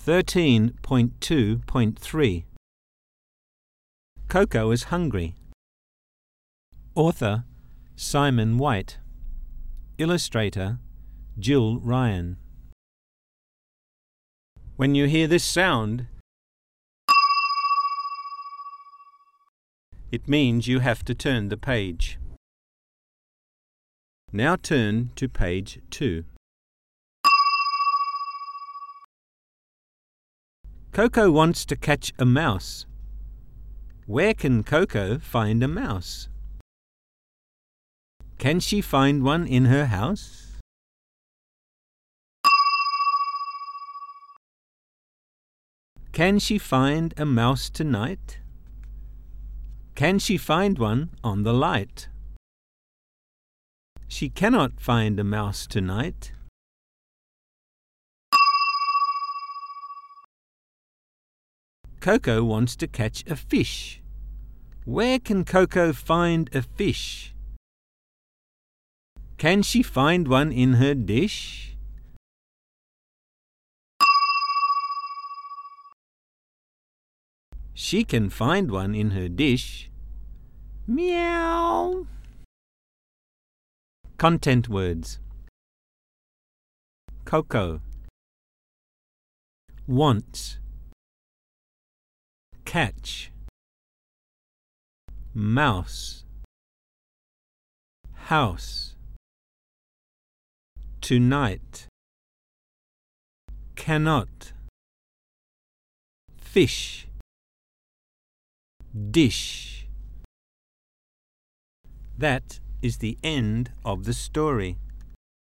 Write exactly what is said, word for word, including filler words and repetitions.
thirteen point two point three. Coco is hungry. Author Simon White. Illustrator Jill Ryan. When you hear this sound, it means you have to turn the page. Now turn to page two. Coco wants to catch a mouse. Where can Coco find a mouse? Can she find one in her house? Can she find a mouse tonight? Can she find one on the light? She cannot find a mouse tonight. Coco wants to catch a fish. Where can Coco find a fish? Can she find one in her dish? She can find one in her dish. Meow. Content words. Coco. Wants. Catch. Mouse. House. Tonight. Cannot. Fish. Dish. That is the end of the story.